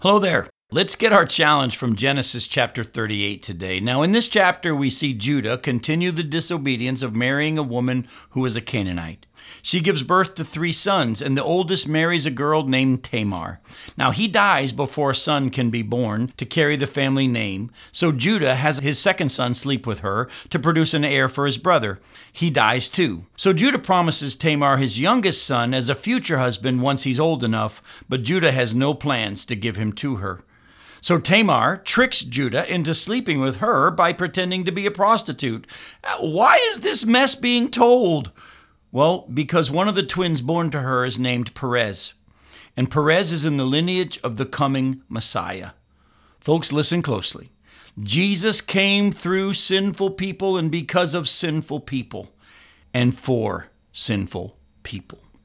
Hello there. Let's get our challenge from Genesis chapter 38 today. Now, in this chapter, we see Judah continue the disobedience of marrying a woman who is a Canaanite. She gives birth to 3 sons, and the oldest marries a girl named Tamar. Now, he dies before a son can be born to carry the family name, so Judah has his second son sleep with her to produce an heir for his brother. He dies too. So Judah promises Tamar his youngest son as a future husband once he's old enough, but Judah has no plans to give him to her. So Tamar tricks Judah into sleeping with her by pretending to be a prostitute. Why is this mess being told? Well, because one of the twins born to her is named Perez, and Perez is in the lineage of the coming Messiah. Folks, listen closely. Jesus came through sinful people and because of sinful people and for sinful people.